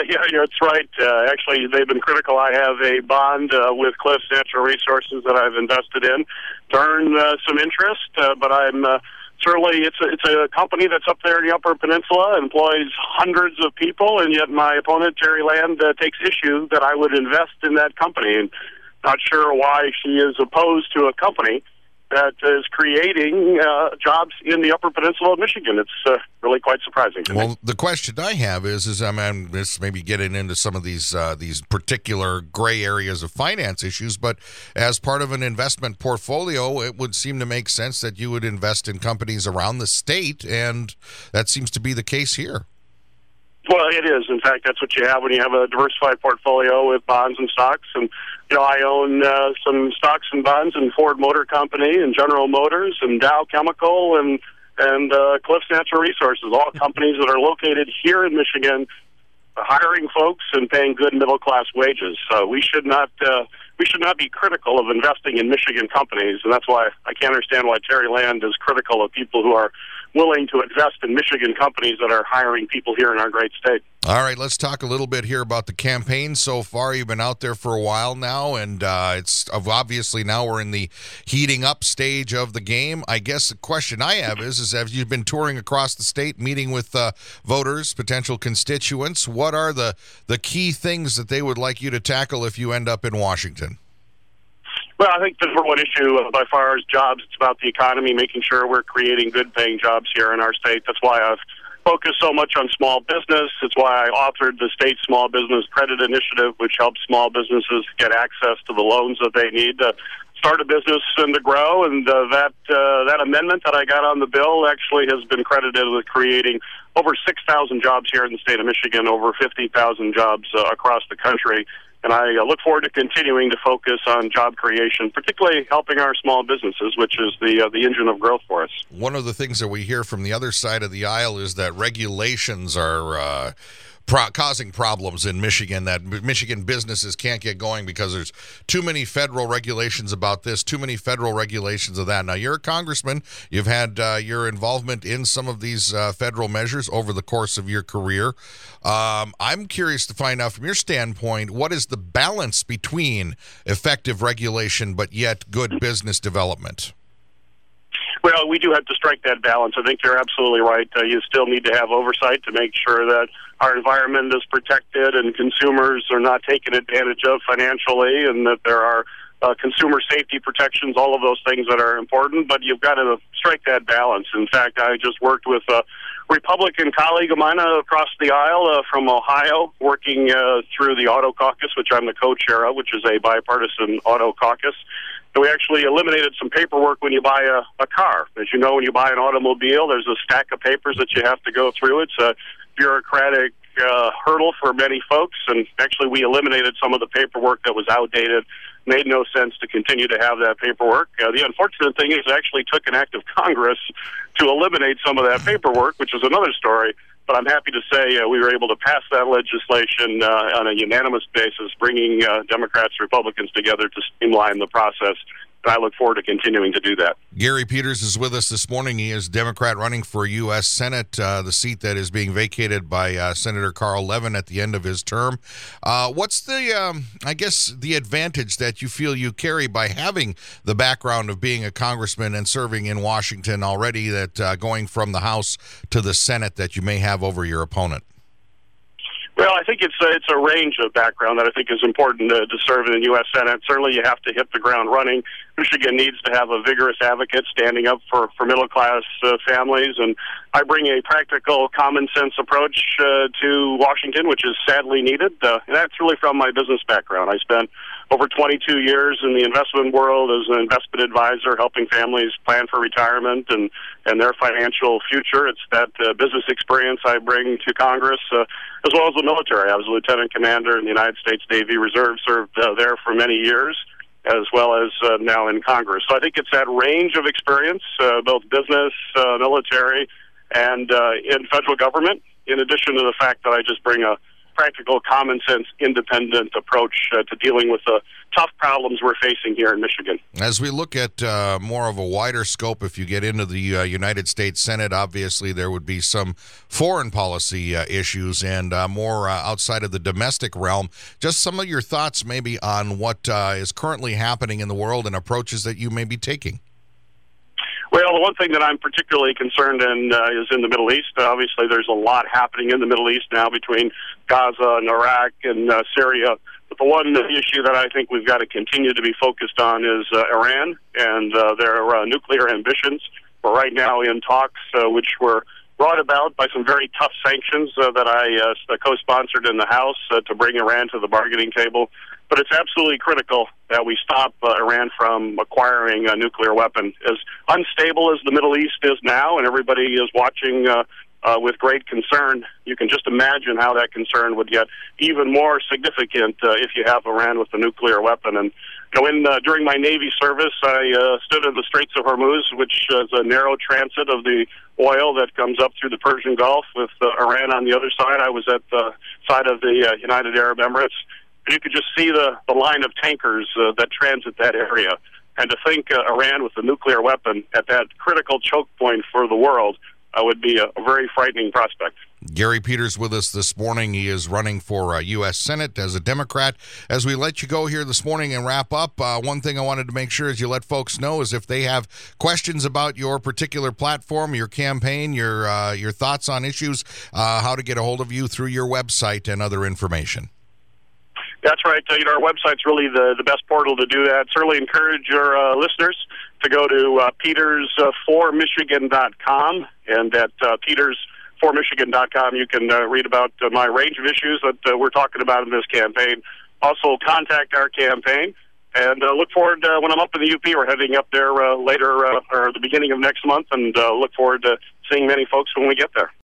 Yeah, it's right. Actually, they've been critical. I have a bond with Cliffs Natural Resources that I've invested in to earn some interest, but I'm certainly it's a company that's up there in the Upper Peninsula, employs hundreds of people, and yet my opponent Terry Land takes issue that I would invest in that company. And not sure why she is opposed to a company that is creating jobs in the Upper Peninsula of Michigan. It's really quite surprising to me. Well, the question I have is I'm this maybe getting into some of these particular gray areas of finance issues, but as part of an investment portfolio, it would seem to make sense that you would invest in companies around the state, and that seems to be the case here. Well, it is. In fact, that's what you have when you have a diversified portfolio with bonds and stocks. And, I own some stocks and bonds in Ford Motor Company and General Motors and Dow Chemical and Cliffs Natural Resources, all companies that are located here in Michigan, hiring folks and paying good middle-class wages. So we should not be critical of investing in Michigan companies, and that's why I can't understand why Terry Land is critical of people who are willing to invest in Michigan companies that are hiring people here in our great state. All right, let's talk a little bit here about the campaign so far. You've been out there for a while now, and it's obviously now we're in the heating up stage of the game. I guess the question I have is have you been touring across the state, meeting with voters, potential constituents? What are the key things that they would like you to tackle if you end up in Washington? Well, I think the number one issue by far is jobs. It's about the economy, making sure we're creating good-paying jobs here in our state. That's why I've focused so much on small business. It's why I authored the state small business credit initiative, which helps small businesses get access to the loans that they need to start a business and to grow. And that amendment that I got on the bill actually has been credited with creating over 6,000 jobs here in the state of Michigan, over 50,000 jobs across the country. And I look forward to continuing to focus on job creation, particularly helping our small businesses, which is the engine of growth for us. One of the things that we hear from the other side of the aisle is that regulations are causing problems in Michigan, that Michigan businesses can't get going because there's too many federal regulations about this, too many federal regulations of that. Now, you're a congressman. You've had your involvement in some of these federal measures over the course of your career. I'm curious to find out from your standpoint, what is the balance between effective regulation but yet good business development? Well, we do have to strike that balance. I think you're absolutely right. You still need to have oversight to make sure that our environment is protected and consumers are not taken advantage of financially, and that there are consumer safety protections, all of those things that are important. But you've got to strike that balance. In fact, I just worked with a Republican colleague of mine across the aisle from Ohio, working through the Auto Caucus, which I'm the co-chair of, which is a bipartisan auto caucus. So we actually eliminated some paperwork when you buy a car. As you know, when you buy an automobile, there's a stack of papers that you have to go through. It's a bureaucratic hurdle for many folks, and actually we eliminated some of the paperwork that was outdated. Made no sense to continue to have that paperwork. The unfortunate thing is it actually took an act of Congress to eliminate some of that paperwork, which is another story. But I'm happy to say we were able to pass that legislation on a unanimous basis, bringing Democrats and Republicans together to streamline the process. And I look forward to continuing to do that. Gary Peters is with us this morning. He is Democrat running for U.S. Senate, the seat that is being vacated by Senator Carl Levin at the end of his term. What's the advantage that you feel you carry by having the background of being a congressman and serving in Washington already, that going from the House to the Senate that you may have over your opponent? Well, I think it's a range of background that I think is important to serve in the U.S. Senate. Certainly you have to hit the ground running. Michigan needs to have a vigorous advocate standing up for middle-class families. And I bring a practical, common-sense approach to Washington, which is sadly needed. And that's really from my business background. I spent over 22 years in the investment world as an investment advisor, helping families plan for retirement and their financial future. It's that business experience I bring to Congress, as well as the military. I was a lieutenant commander in the United States Navy Reserve, served there for many years, as well as now in Congress. So I think it's that range of experience, both business, military, and in federal government, in addition to the fact that I just bring a practical, common sense, independent approach to dealing with the tough problems we're facing here in Michigan. As we look at more of a wider scope, if you get into the United States Senate, obviously there would be some foreign policy issues and more outside of the domestic realm. Just some of your thoughts maybe on what is currently happening in the world and approaches that you may be taking. Well, the one thing that I'm particularly concerned in is in the Middle East. Obviously, there's a lot happening in the Middle East now between Gaza and Iraq and Syria. But the one issue that I think we've got to continue to be focused on is Iran and their nuclear ambitions. We're right now in talks, which were brought about by some very tough sanctions that I co-sponsored in the House to bring Iran to the bargaining table. But it's absolutely critical that we stop Iran from acquiring a nuclear weapon. As unstable as the Middle East is now, and everybody is watching with great concern, you can just imagine how that concern would get even more significant if you have Iran with a nuclear weapon. And during my Navy service, I stood in the Straits of Hormuz, which is a narrow transit of the oil that comes up through the Persian Gulf with Iran on the other side. I was at the side of the United Arab Emirates. You could just see the line of tankers that transit that area. And to think Iran with a nuclear weapon at that critical choke point for the world would be a very frightening prospect. Gary Peters with us this morning. He is running for U.S. Senate as a Democrat. As we let you go here this morning and wrap up, one thing I wanted to make sure is you let folks know is if they have questions about your particular platform, your campaign, your thoughts on issues, how to get a hold of you through your website and other information. That's right. Our website's really the best portal to do that. Certainly encourage your listeners to go to peters4michigan.com, and at peters4michigan.com you can read about my range of issues that we're talking about in this campaign. Also, contact our campaign, and look forward when I'm up in the UP. We're heading up there later or the beginning of next month, and look forward to seeing many folks when we get there.